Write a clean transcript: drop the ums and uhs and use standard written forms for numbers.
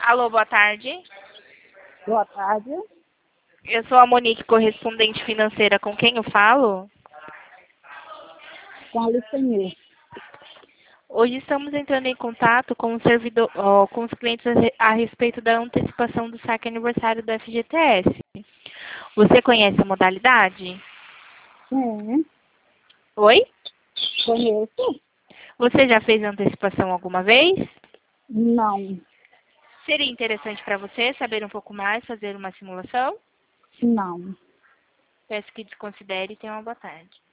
Alô, boa tarde. Boa tarde. Eu sou a Monique, correspondente financeira. Com quem eu falo? Com a Licenir. Hoje estamos entrando em contato com o servidor, com os clientes a respeito da antecipação do saque aniversário do FGTS. Você conhece a modalidade? Sim, Oi? conheço? Você já fez antecipação alguma vez? Não, Seria interessante para você saber um pouco mais, fazer uma simulação? não. Peço que desconsidere e tenha uma boa tarde.